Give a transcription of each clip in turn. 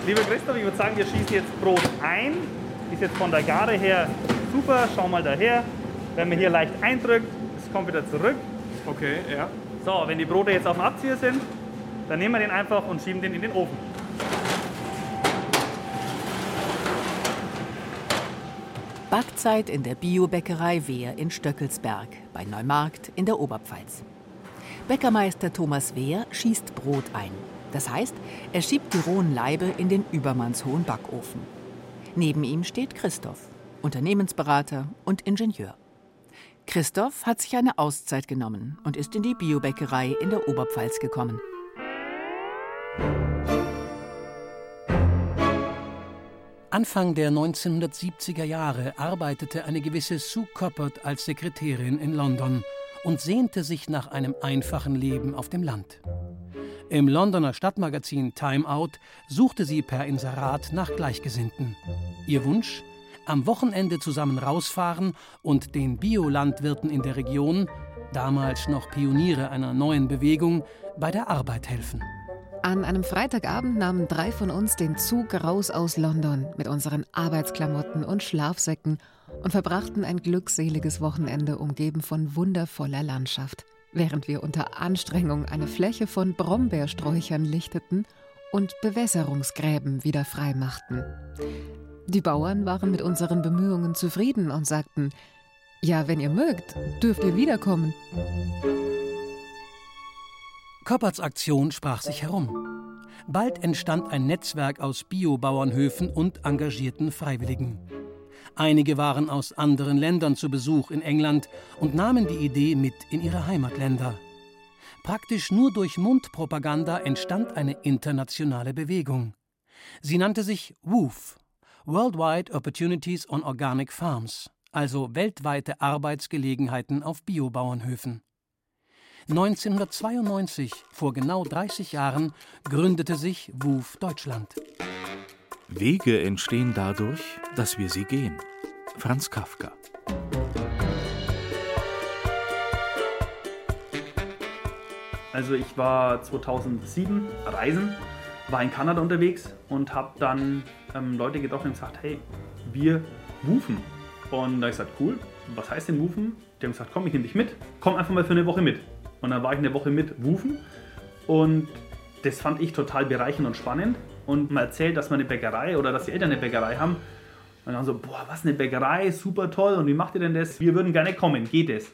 Lieber Christoph, ich würde sagen, wir schießen jetzt Brot ein. Ist jetzt von der Gare her super. Schau mal daher. Wenn man hier leicht eindrückt, es kommt wieder zurück. Okay, ja. So, wenn die Brote jetzt auf dem Abzieher sind, dann nehmen wir den einfach und schieben den in den Ofen. Backzeit in der Biobäckerei Wehr in Stöckelsberg bei Neumarkt in der Oberpfalz. Bäckermeister Thomas Wehr schießt Brot ein. Das heißt, er schiebt die rohen Laibe in den übermannshohen Backofen. Neben ihm steht Christoph, Unternehmensberater und Ingenieur. Christoph hat sich eine Auszeit genommen und ist in die Biobäckerei in der Oberpfalz gekommen. Anfang der 1970er Jahre arbeitete eine gewisse Sue Coppert als Sekretärin in London und sehnte sich nach einem einfachen Leben auf dem Land. Im Londoner Stadtmagazin Time Out suchte sie per Inserat nach Gleichgesinnten. Ihr Wunsch? Am Wochenende zusammen rausfahren und den Biolandwirten in der Region, damals noch Pioniere einer neuen Bewegung, bei der Arbeit helfen. An einem Freitagabend nahmen 3 von uns den Zug raus aus London mit unseren Arbeitsklamotten und Schlafsäcken und verbrachten ein glückseliges Wochenende umgeben von wundervoller Landschaft, während wir unter Anstrengung eine Fläche von Brombeersträuchern lichteten und Bewässerungsgräben wieder freimachten. Die Bauern waren mit unseren Bemühungen zufrieden und sagten: »Ja, wenn ihr mögt, dürft ihr wiederkommen.« Kopperts Aktion sprach sich herum. Bald entstand ein Netzwerk aus Biobauernhöfen und engagierten Freiwilligen. Einige waren aus anderen Ländern zu Besuch in England und nahmen die Idee mit in ihre Heimatländer. Praktisch nur durch Mundpropaganda entstand eine internationale Bewegung. Sie nannte sich WOOF, Worldwide Opportunities on Organic Farms, also weltweite Arbeitsgelegenheiten auf Biobauernhöfen. 1992, vor genau 30 Jahren, gründete sich WOOF Deutschland. Wege entstehen dadurch, dass wir sie gehen. Franz Kafka. Also ich war 2007 reisen, war in Kanada unterwegs und habe dann Leute getroffen und gesagt, hey, wir woofen. Und da habe ich gesagt, cool, was heißt denn woofen? Die haben gesagt, komm, ich nehme dich mit, komm einfach mal für eine Woche mit. Und dann war ich eine Woche mit woofen und das fand ich total bereichernd und spannend. Und man erzählt, dass man eine Bäckerei oder dass die Eltern eine Bäckerei haben. Und dann so, boah, was, eine Bäckerei, super toll, und wie macht ihr denn das? Wir würden gerne kommen, geht es?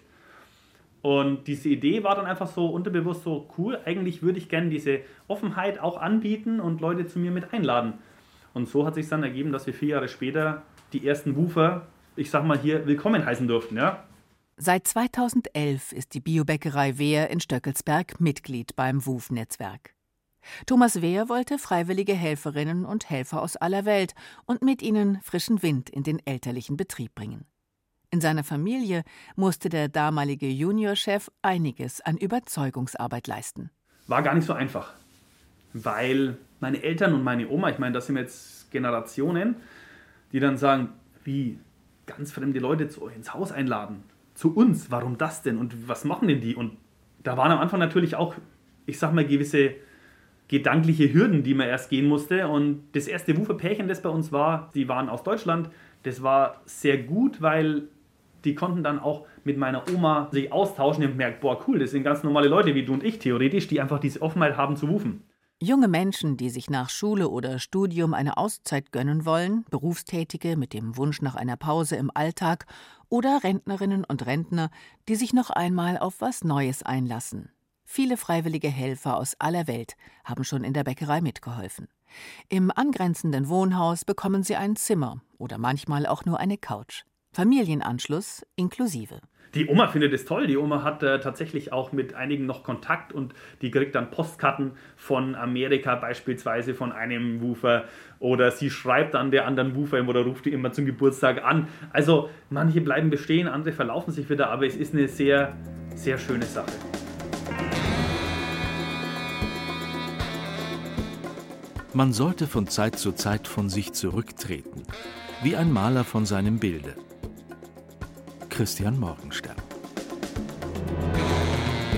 Und diese Idee war dann einfach so unterbewusst so, cool, eigentlich würde ich gerne diese Offenheit auch anbieten und Leute zu mir mit einladen. Und so hat sich dann ergeben, dass wir 4 Jahre später die ersten Woofer, ich sag mal hier, willkommen heißen durften, ja. Seit 2011 ist die Biobäckerei Wehr in Stöckelsberg Mitglied beim WOOF-Netzwerk. Thomas Wehr wollte freiwillige Helferinnen und Helfer aus aller Welt und mit ihnen frischen Wind in den elterlichen Betrieb bringen. In seiner Familie musste der damalige Juniorchef einiges an Überzeugungsarbeit leisten. War gar nicht so einfach, weil meine Eltern und meine Oma, ich meine, das sind jetzt Generationen, die dann sagen, wie ganz fremde Leute zu euch ins Haus einladen. Zu uns, warum das denn und was machen denn die? Und da waren am Anfang natürlich auch, ich sag mal, gewisse gedankliche Hürden, die man erst gehen musste. Und das erste Woofer-Pärchen, das bei uns war, die waren aus Deutschland. Das war sehr gut, weil die konnten dann auch mit meiner Oma sich austauschen und merken, boah, cool, das sind ganz normale Leute wie du und ich theoretisch, die einfach diese Offenheit haben zu woofen. Junge Menschen, die sich nach Schule oder Studium eine Auszeit gönnen wollen, Berufstätige mit dem Wunsch nach einer Pause im Alltag oder Rentnerinnen und Rentner, die sich noch einmal auf was Neues einlassen. Viele freiwillige Helfer aus aller Welt haben schon in der Bäckerei mitgeholfen. Im angrenzenden Wohnhaus bekommen sie ein Zimmer oder manchmal auch nur eine Couch. Familienanschluss inklusive. Die Oma findet es toll. Die Oma hat tatsächlich auch mit einigen noch Kontakt und die kriegt dann Postkarten von Amerika, beispielsweise von einem Woofer, oder sie schreibt dann der anderen Woofer oder ruft die immer zum Geburtstag an. Also manche bleiben bestehen, andere verlaufen sich wieder, aber es ist eine sehr, sehr schöne Sache. Man sollte von Zeit zu Zeit von sich zurücktreten, wie ein Maler von seinem Bilde. Christian Morgenstern.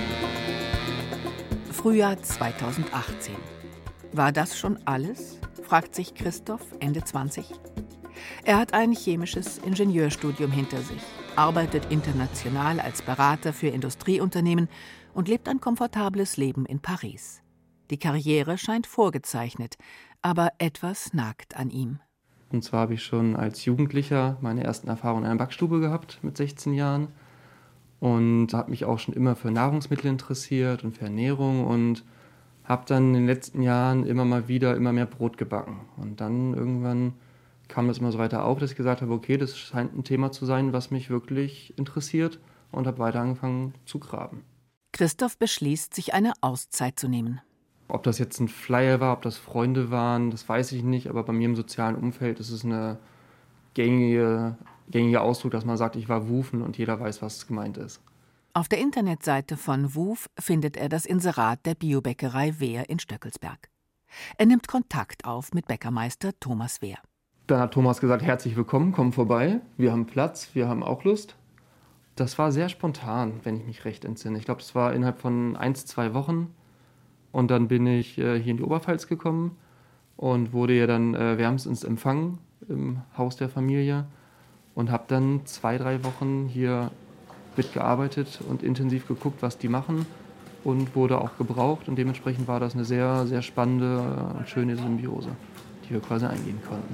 Frühjahr 2018. War das schon alles? fragt sich Christoph, Ende 20. Er hat ein chemisches Ingenieurstudium hinter sich, arbeitet international als Berater für Industrieunternehmen und lebt ein komfortables Leben in Paris. Die Karriere scheint vorgezeichnet, aber etwas nagt an ihm. Und zwar habe ich schon als Jugendlicher meine ersten Erfahrungen in einer Backstube gehabt mit 16 Jahren und habe mich auch schon immer für Nahrungsmittel interessiert und für Ernährung und habe dann in den letzten Jahren immer mehr Brot gebacken. Und dann irgendwann kam das immer so weiter auf, dass ich gesagt habe, okay, das scheint ein Thema zu sein, was mich wirklich interessiert, und habe weiter angefangen zu graben. Christoph beschließt, sich eine Auszeit zu nehmen. Ob das jetzt ein Flyer war, ob das Freunde waren, das weiß ich nicht, aber bei mir im sozialen Umfeld ist es eine gängige Ausdruck, dass man sagt, ich war wufen, und jeder weiß, was gemeint ist. Auf der Internetseite von WUF findet er das Inserat der Biobäckerei Wehr in Stöckelsberg. Er nimmt Kontakt auf mit Bäckermeister Thomas Wehr. Dann hat Thomas gesagt, herzlich willkommen, komm vorbei, wir haben Platz, wir haben auch Lust. Das war sehr spontan, wenn ich mich recht entsinne. Ich glaube, das war innerhalb von 1-2 Wochen. Und dann bin ich hier in die Oberpfalz gekommen und wurde ja dann wärmstens empfangen im Haus der Familie und habe dann 2-3 Wochen hier mitgearbeitet und intensiv geguckt, was die machen, und wurde auch gebraucht. Und dementsprechend war das eine sehr, sehr spannende und schöne Symbiose, die wir quasi eingehen konnten.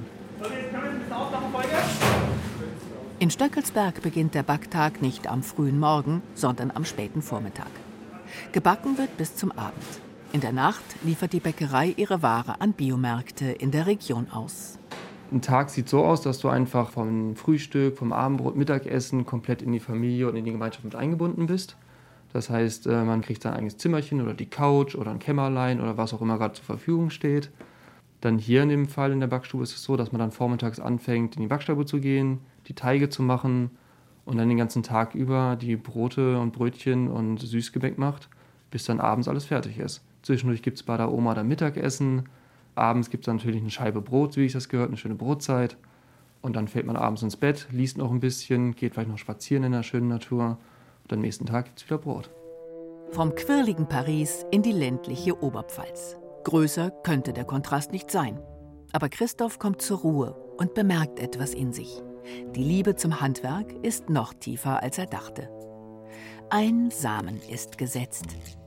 In Stöckelsberg beginnt der Backtag nicht am frühen Morgen, sondern am späten Vormittag. Gebacken wird bis zum Abend. In der Nacht liefert die Bäckerei ihre Ware an Biomärkte in der Region aus. Ein Tag sieht so aus, dass du einfach vom Frühstück, vom Abendbrot, Mittagessen komplett in die Familie und in die Gemeinschaft mit eingebunden bist. Das heißt, man kriegt sein eigenes Zimmerchen oder die Couch oder ein Kämmerlein oder was auch immer gerade zur Verfügung steht. Dann hier in dem Fall in der Backstube ist es so, dass man dann vormittags anfängt, in die Backstube zu gehen, die Teige zu machen und dann den ganzen Tag über die Brote und Brötchen und Süßgebäck macht, bis dann abends alles fertig ist. Zwischendurch gibt es bei der Oma dann Mittagessen. Abends gibt es natürlich eine Scheibe Brot, wie ich das gehört, eine schöne Brotzeit. Und dann fällt man abends ins Bett, liest noch ein bisschen, geht vielleicht noch spazieren in der schönen Natur. Und am nächsten Tag gibt es wieder Brot. Vom quirligen Paris in die ländliche Oberpfalz. Größer könnte der Kontrast nicht sein. Aber Christoph kommt zur Ruhe und bemerkt etwas in sich. Die Liebe zum Handwerk ist noch tiefer, als er dachte. Ein Samen ist gesetzt.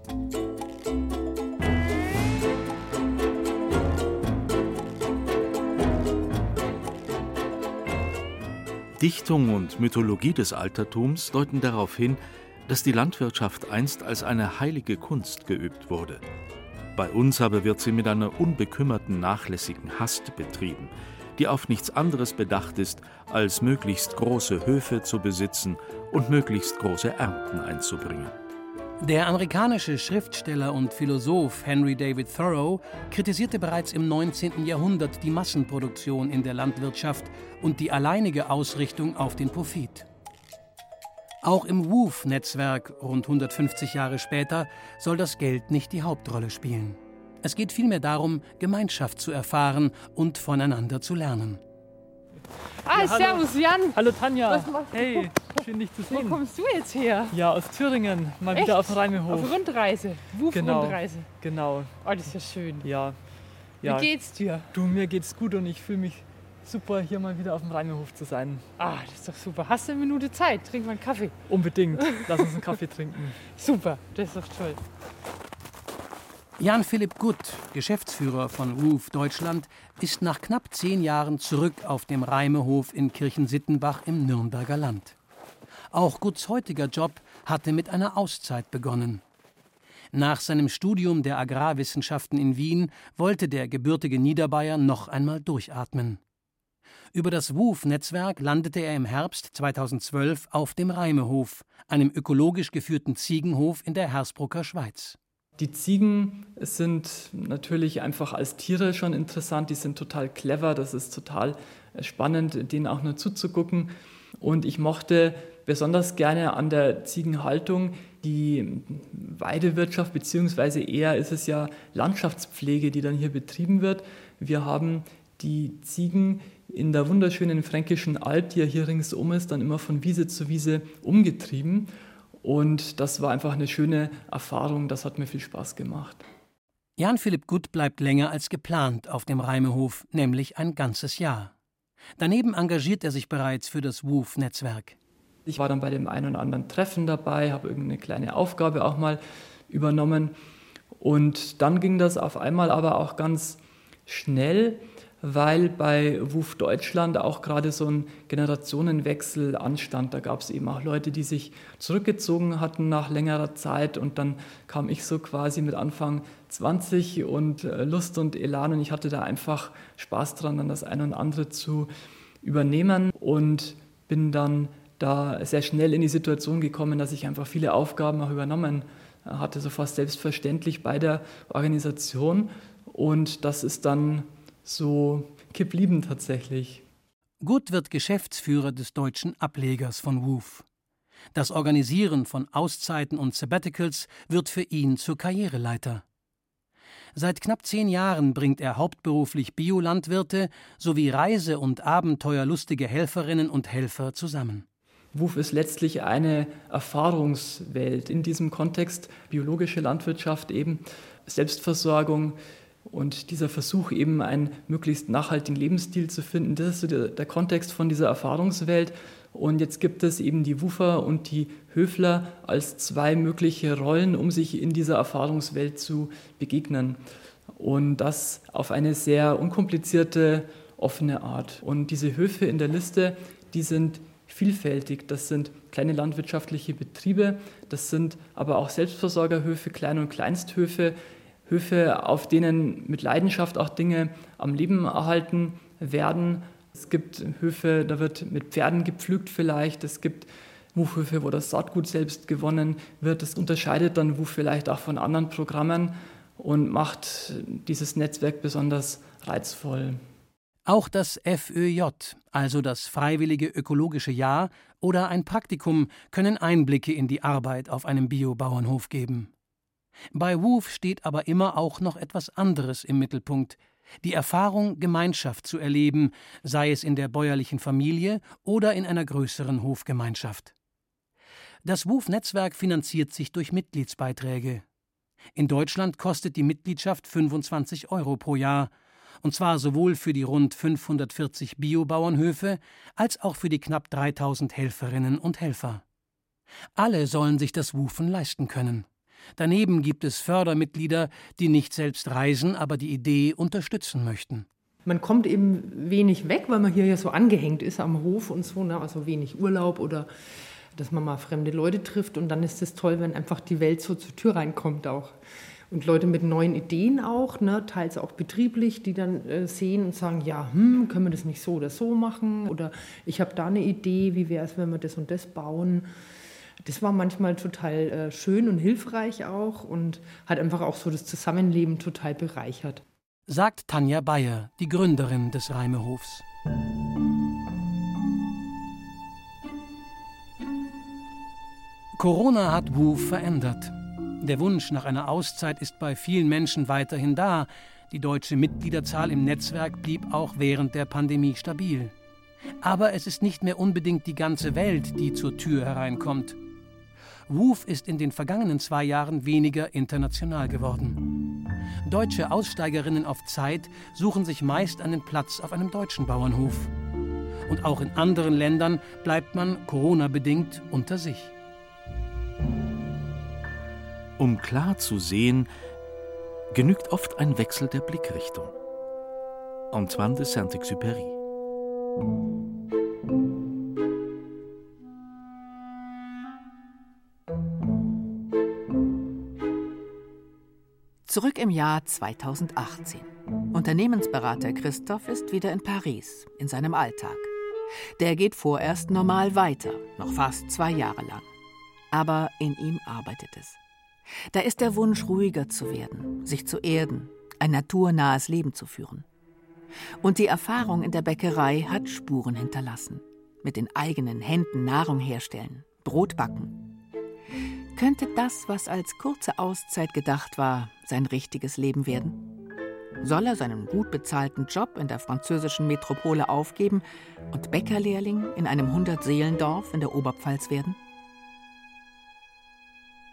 Dichtung und Mythologie des Altertums deuten darauf hin, dass die Landwirtschaft einst als eine heilige Kunst geübt wurde. Bei uns aber wird sie mit einer unbekümmerten, nachlässigen Hast betrieben, die auf nichts anderes bedacht ist, als möglichst große Höfe zu besitzen und möglichst große Ernten einzubringen. Der amerikanische Schriftsteller und Philosoph Henry David Thoreau kritisierte bereits im 19. Jahrhundert die Massenproduktion in der Landwirtschaft und die alleinige Ausrichtung auf den Profit. Auch im WUF-Netzwerk, rund 150 Jahre später, soll das Geld nicht die Hauptrolle spielen. Es geht vielmehr darum, Gemeinschaft zu erfahren und voneinander zu lernen. Ah, ja, servus Jan. Hallo Tanja. Was machst du? Hey, schön dich zu sehen. Wo kommst du jetzt her? Ja, aus Thüringen, mal Echt? wieder auf dem Rheimehof. Auf Rundreise, WUF-Rundreise. Genau. Oh, das ist ja schön. Ja. Wie geht's dir? Du, mir geht's gut und ich fühle mich super, hier mal wieder auf dem Rheimehof zu sein. Ah, das ist doch super. Hast du eine Minute Zeit? Trink mal einen Kaffee. Unbedingt. Lass uns einen Kaffee trinken. Super, das ist doch toll. Jan Philipp Gutt, Geschäftsführer von WUF Deutschland, ist nach knapp 10 Jahren zurück auf dem Rheimehof in Kirchensittenbach im Nürnberger Land. Auch Gutts heutiger Job hatte mit einer Auszeit begonnen. Nach seinem Studium der Agrarwissenschaften in Wien wollte der gebürtige Niederbayer noch einmal durchatmen. Über das WUF-Netzwerk landete er im Herbst 2012 auf dem Rheimehof, einem ökologisch geführten Ziegenhof in der Hersbrucker Schweiz. Die Ziegen sind natürlich einfach als Tiere schon interessant, die sind total clever, das ist total spannend, denen auch nur zuzugucken. Und ich mochte besonders gerne an der Ziegenhaltung die Weidewirtschaft, beziehungsweise eher ist es ja Landschaftspflege, die dann hier betrieben wird. Wir haben die Ziegen in der wunderschönen Fränkischen Alb, die ja hier ringsum ist, dann immer von Wiese zu Wiese umgetrieben. Und das war einfach eine schöne Erfahrung, das hat mir viel Spaß gemacht. Jan-Philipp Gutt bleibt länger als geplant auf dem Reimehof, nämlich ein ganzes Jahr. Daneben engagiert er sich bereits für das WOOF-Netzwerk. Ich war dann bei dem einen oder anderen Treffen dabei, habe irgendeine kleine Aufgabe auch mal übernommen. Und dann ging das auf einmal aber auch ganz schnell, weil bei WOOF Deutschland auch gerade so ein Generationenwechsel anstand. Da gab es eben auch Leute, die sich zurückgezogen hatten nach längerer Zeit. Und dann kam ich so quasi mit Anfang 20 und Lust und Elan. Und ich hatte da einfach Spaß dran, dann das eine und andere zu übernehmen. Und bin dann da sehr schnell in die Situation gekommen, dass ich einfach viele Aufgaben auch übernommen hatte, so fast selbstverständlich bei der Organisation. Und das ist dann so geblieben tatsächlich. Gutt wird Geschäftsführer des deutschen Ablegers von WOOF. Das Organisieren von Auszeiten und Sabbaticals wird für ihn zur Karriereleiter. Seit knapp 10 Jahren bringt er hauptberuflich Biolandwirte sowie reise- und abenteuerlustige Helferinnen und Helfer zusammen. WOOF ist letztlich eine Erfahrungswelt. In diesem Kontext biologische Landwirtschaft eben, Selbstversorgung und dieser Versuch eben einen möglichst nachhaltigen Lebensstil zu finden. Das ist so der Kontext von dieser Erfahrungswelt. Und jetzt gibt es eben die WOOFer und die Höfler als 2 mögliche Rollen, um sich in dieser Erfahrungswelt zu begegnen. Und das auf eine sehr unkomplizierte, offene Art. Und diese Höfe in der Liste, die sind vielfältig. Das sind kleine landwirtschaftliche Betriebe, das sind aber auch Selbstversorgerhöfe, Klein- und Kleinsthöfe, Höfe, auf denen mit Leidenschaft auch Dinge am Leben erhalten werden. Es gibt Höfe, da wird mit Pferden gepflügt vielleicht. Es gibt WOOF-Höfe, wo das Saatgut selbst gewonnen wird. Das unterscheidet dann WOOF vielleicht auch von anderen Programmen und macht dieses Netzwerk besonders reizvoll. Auch das FÖJ, also das Freiwillige Ökologische Jahr oder ein Praktikum, können Einblicke in die Arbeit auf einem Biobauernhof geben. Bei WOOF steht aber immer auch noch etwas anderes im Mittelpunkt: die Erfahrung, Gemeinschaft zu erleben, sei es in der bäuerlichen Familie oder in einer größeren Hofgemeinschaft. Das WOOF-Netzwerk finanziert sich durch Mitgliedsbeiträge. In Deutschland kostet die Mitgliedschaft 25 € pro Jahr, und zwar sowohl für die rund 540 Biobauernhöfe als auch für die knapp 3000 Helferinnen und Helfer. Alle sollen sich das WOOFen leisten können. Daneben gibt es Fördermitglieder, die nicht selbst reisen, aber die Idee unterstützen möchten. Man kommt eben wenig weg, weil man hier ja so angehängt ist am Hof und so, ne? Also wenig Urlaub oder dass man mal fremde Leute trifft. Und dann ist es toll, wenn einfach die Welt so zur Tür reinkommt auch. Und Leute mit neuen Ideen auch, ne, teils auch betrieblich, die dann sehen und sagen, ja, können wir das nicht so oder so machen? Oder ich habe da eine Idee, wie wäre es, wenn wir das und das bauen? Das war manchmal total schön und hilfreich auch und hat einfach auch so das Zusammenleben total bereichert. Sagt Tanja Bayer, die Gründerin des Reimehofs. Corona hat WOOF verändert. Der Wunsch nach einer Auszeit ist bei vielen Menschen weiterhin da. Die deutsche Mitgliederzahl im Netzwerk blieb auch während der Pandemie stabil. Aber es ist nicht mehr unbedingt die ganze Welt, die zur Tür hereinkommt. WOOF ist in den vergangenen 2 Jahren weniger international geworden. Deutsche Aussteigerinnen auf Zeit suchen sich meist einen Platz auf einem deutschen Bauernhof. Und auch in anderen Ländern bleibt man Corona-bedingt unter sich. Um klar zu sehen, genügt oft ein Wechsel der Blickrichtung. Antoine de Saint-Exupéry. Zurück im Jahr 2018. Unternehmensberater Christoph ist wieder in Paris, in seinem Alltag. Der geht vorerst normal weiter, noch fast 2 Jahre lang. Aber in ihm arbeitet es. Da ist der Wunsch, ruhiger zu werden, sich zu erden, ein naturnahes Leben zu führen. Und die Erfahrung in der Bäckerei hat Spuren hinterlassen. Mit den eigenen Händen Nahrung herstellen, Brot backen. Könnte das, was als kurze Auszeit gedacht war, sein richtiges Leben werden? Soll er seinen gut bezahlten Job in der französischen Metropole aufgeben und Bäckerlehrling in einem 100-Seelendorf in der Oberpfalz werden?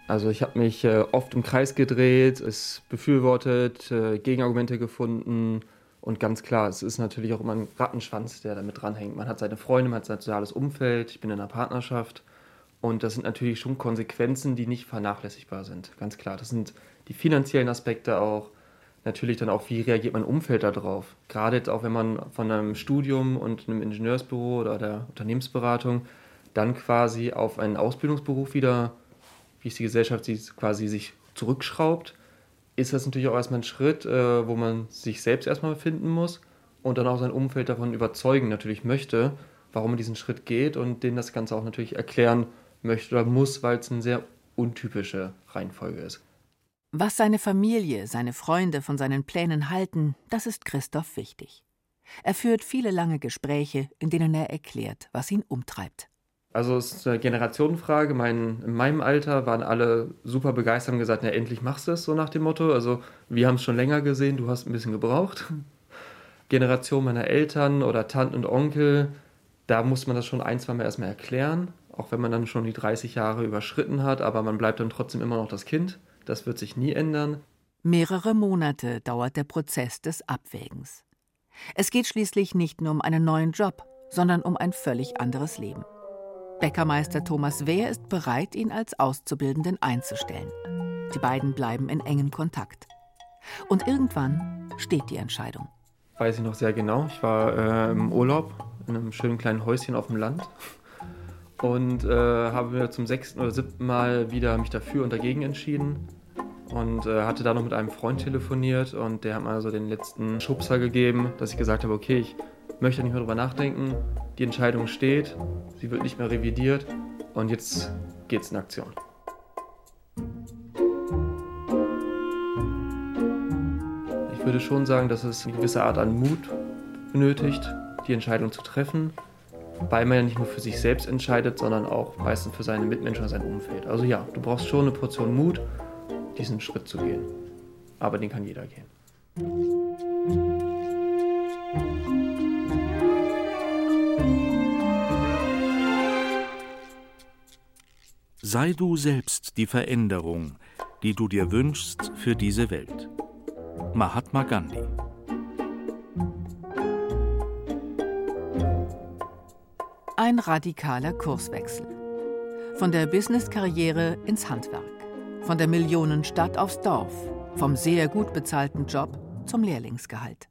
Also ich habe mich oft im Kreis gedreht, es befürwortet, Gegenargumente gefunden und ganz klar, es ist natürlich auch immer ein Rattenschwanz, der damit dranhängt. Man hat seine Freunde, man hat sein soziales Umfeld, ich bin in einer Partnerschaft und das sind natürlich schon Konsequenzen, die nicht vernachlässigbar sind, ganz klar. Das sind die finanziellen Aspekte auch, natürlich dann auch, wie reagiert mein Umfeld darauf. Gerade jetzt auch, wenn man von einem Studium und einem Ingenieursbüro oder der Unternehmensberatung dann quasi auf einen Ausbildungsberuf wieder, wie es die Gesellschaft quasi sich zurückschraubt, ist das natürlich auch erstmal ein Schritt, wo man sich selbst erstmal finden muss und dann auch sein Umfeld davon überzeugen natürlich möchte, warum man diesen Schritt geht und denen das Ganze auch natürlich erklären möchte oder muss, weil es eine sehr untypische Reihenfolge ist. Was seine Familie, seine Freunde von seinen Plänen halten, das ist Christoph wichtig. Er führt viele lange Gespräche, in denen er erklärt, was ihn umtreibt. Also es ist eine Generationenfrage. In meinem Alter waren alle super begeistert und gesagt, na endlich machst du es, so nach dem Motto. Also wir haben es schon länger gesehen, du hast ein bisschen gebraucht. Generation meiner Eltern oder Tanten und Onkel, da muss man das schon ein, zwei Mal erstmal erklären. Auch wenn man dann schon die 30 Jahre überschritten hat, aber man bleibt dann trotzdem immer noch das Kind. Das wird sich nie ändern. Mehrere Monate dauert der Prozess des Abwägens. Es geht schließlich nicht nur um einen neuen Job, sondern um ein völlig anderes Leben. Bäckermeister Thomas Wehr ist bereit, ihn als Auszubildenden einzustellen. Die beiden bleiben in engem Kontakt. Und irgendwann steht die Entscheidung. Weiß ich noch sehr genau. Ich war im Urlaub in einem schönen kleinen Häuschen auf dem Land und habe mir zum 6. oder 7. Mal wieder mich dafür und dagegen entschieden und hatte da noch mit einem Freund telefoniert und der hat mir so den letzten Schubser gegeben, dass ich gesagt habe, okay, ich möchte nicht mehr drüber nachdenken, die Entscheidung steht, sie wird nicht mehr revidiert und jetzt geht's in Aktion. Ich würde schon sagen, dass es eine gewisse Art an Mut benötigt, die Entscheidung zu treffen, weil man ja nicht nur für sich selbst entscheidet, sondern auch meistens für seine Mitmenschen und sein Umfeld. Also ja, du brauchst schon eine Portion Mut, diesen Schritt zu gehen. Aber den kann jeder gehen. Sei du selbst die Veränderung, die du dir wünschst für diese Welt. Mahatma Gandhi. Ein radikaler Kurswechsel. Von der Business-Karriere ins Handwerk. Von der Millionenstadt aufs Dorf. Vom sehr gut bezahlten Job zum Lehrlingsgehalt.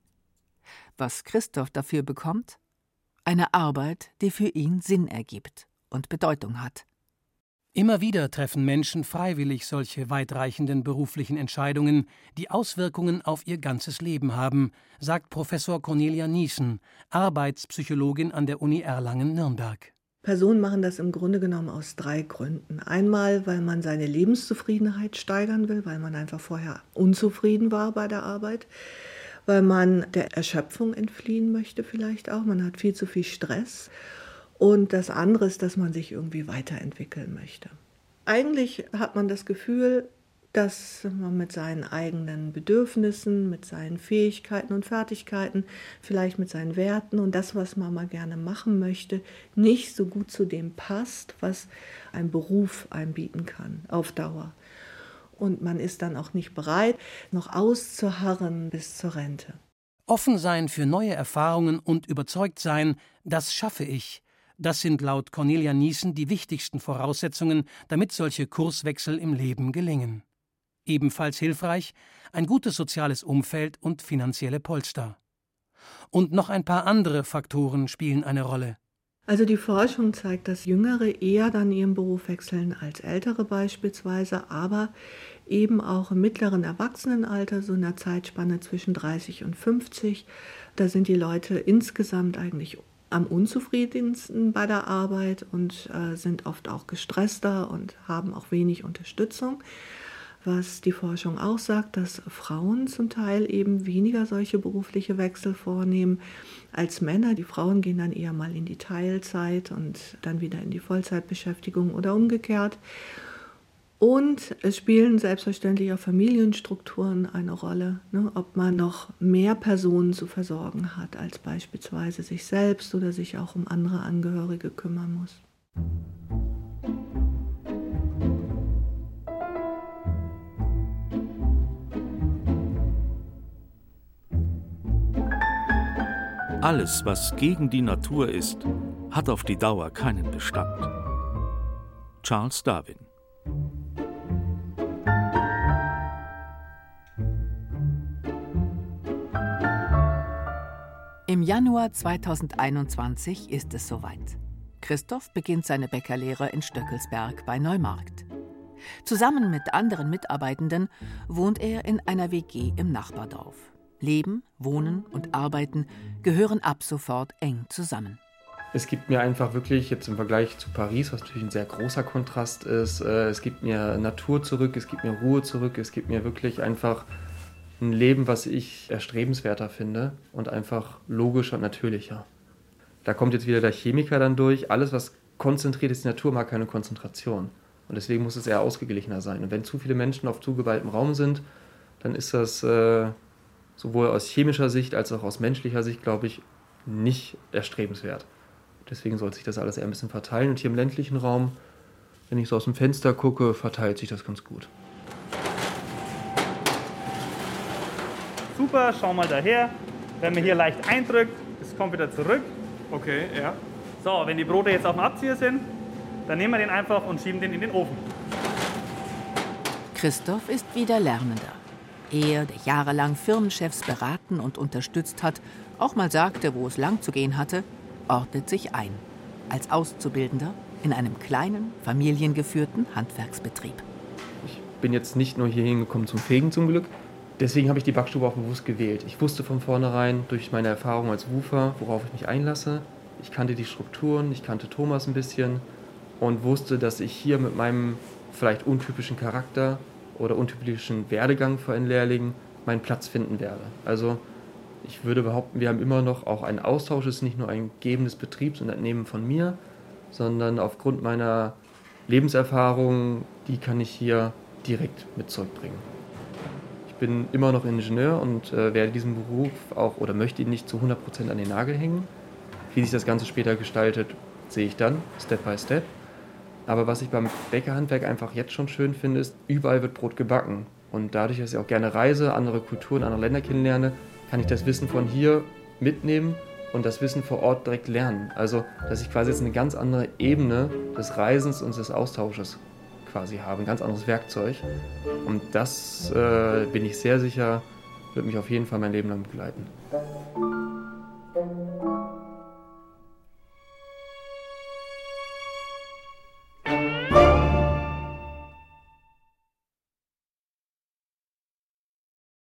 Was Christoph dafür bekommt? Eine Arbeit, die für ihn Sinn ergibt und Bedeutung hat. Immer wieder treffen Menschen freiwillig solche weitreichenden beruflichen Entscheidungen, die Auswirkungen auf ihr ganzes Leben haben, sagt Professor Cornelia Niesen, Arbeitspsychologin an der Uni Erlangen-Nürnberg. Personen machen das im Grunde genommen aus 3 Gründen. Einmal, weil man seine Lebenszufriedenheit steigern will, weil man einfach vorher unzufrieden war bei der Arbeit, weil man der Erschöpfung entfliehen möchte vielleicht auch, man hat viel zu viel Stress. Und das andere ist, dass man sich irgendwie weiterentwickeln möchte. Eigentlich hat man das Gefühl, dass man mit seinen eigenen Bedürfnissen, mit seinen Fähigkeiten und Fertigkeiten, vielleicht mit seinen Werten und das, was man mal gerne machen möchte, nicht so gut zu dem passt, was ein Beruf einem bieten kann auf Dauer. Und man ist dann auch nicht bereit, noch auszuharren bis zur Rente. Offen sein für neue Erfahrungen und überzeugt sein, das schaffe ich. Das sind laut Cornelia Niesen die wichtigsten Voraussetzungen, damit solche Kurswechsel im Leben gelingen. Ebenfalls hilfreich ein gutes soziales Umfeld und finanzielle Polster. Und noch ein paar andere Faktoren spielen eine Rolle. Also die Forschung zeigt, dass Jüngere eher dann ihren Beruf wechseln als Ältere beispielsweise, aber eben auch im mittleren Erwachsenenalter, so in der Zeitspanne zwischen 30 und 50, da sind die Leute insgesamt eigentlich am unzufriedensten bei der Arbeit und sind oft auch gestresster und haben auch wenig Unterstützung. Was die Forschung auch sagt, dass Frauen zum Teil eben weniger solche berufliche Wechsel vornehmen als Männer. Die Frauen gehen dann eher mal in die Teilzeit und dann wieder in die Vollzeitbeschäftigung oder umgekehrt. Und es spielen selbstverständlich auch Familienstrukturen eine Rolle, ne? Ob man noch mehr Personen zu versorgen hat, als beispielsweise sich selbst oder sich auch um andere Angehörige kümmern muss. Alles, was gegen die Natur ist, hat auf die Dauer keinen Bestand. Charles Darwin. Im Januar 2021 ist es soweit. Christoph beginnt seine Bäckerlehre in Stöckelsberg bei Neumarkt. Zusammen mit anderen Mitarbeitenden wohnt er in einer WG im Nachbardorf. Leben, Wohnen und Arbeiten gehören ab sofort eng zusammen. Es gibt mir einfach wirklich, jetzt im Vergleich zu Paris, was natürlich ein sehr großer Kontrast ist, es gibt mir Natur zurück, es gibt mir Ruhe zurück, es gibt mir wirklich einfach ein Leben, was ich erstrebenswerter finde und einfach logischer und natürlicher. Da kommt jetzt wieder der Chemiker dann durch. Alles, was konzentriert ist, die Natur mag keine Konzentration. Und deswegen muss es eher ausgeglichener sein. Und wenn zu viele Menschen auf zugeweihtem Raum sind, dann ist das sowohl aus chemischer Sicht als auch aus menschlicher Sicht, glaube ich, nicht erstrebenswert. Deswegen sollte sich das alles eher ein bisschen verteilen. Und hier im ländlichen Raum, wenn ich so aus dem Fenster gucke, verteilt sich das ganz gut. Super, schau mal daher. Wenn man hier leicht eindrückt, es kommt wieder zurück. Okay, ja. So, wenn die Brote jetzt auf dem Abzieher sind, dann nehmen wir den einfach und schieben den in den Ofen. Christoph ist wieder Lernender. Er, der jahrelang Firmenchefs beraten und unterstützt hat, auch mal sagte, wo es lang zu gehen hatte, ordnet sich ein. Als Auszubildender in einem kleinen, familiengeführten Handwerksbetrieb. Ich bin jetzt nicht nur hier hingekommen zum Fegen zum Glück. Deswegen habe ich die Backstube auch bewusst gewählt. Ich wusste von vornherein durch meine Erfahrung als Wufer, worauf ich mich einlasse. Ich kannte die Strukturen, ich kannte Thomas ein bisschen und wusste, dass ich hier mit meinem vielleicht untypischen Charakter oder untypischen Werdegang für einen Lehrling meinen Platz finden werde. Also ich würde behaupten, wir haben immer noch auch einen Austausch. Es ist nicht nur ein Geben des Betriebs und Entnehmen von mir, sondern aufgrund meiner Lebenserfahrung, die kann ich hier direkt mit zurückbringen. Ich bin immer noch Ingenieur und werde diesen Beruf auch oder möchte ihn nicht zu 100% an den Nagel hängen. Wie sich das Ganze später gestaltet, sehe ich dann, Step by Step. Aber was ich beim Bäckerhandwerk einfach jetzt schon schön finde, ist, überall wird Brot gebacken. Und dadurch, dass ich auch gerne reise, andere Kulturen, andere Länder kennenlerne, kann ich das Wissen von hier mitnehmen und das Wissen vor Ort direkt lernen. Also, dass ich quasi jetzt eine ganz andere Ebene des Reisens und des Austausches quasi habe, ein ganz anderes Werkzeug. Und das, bin ich sehr sicher, wird mich auf jeden Fall mein Leben lang begleiten.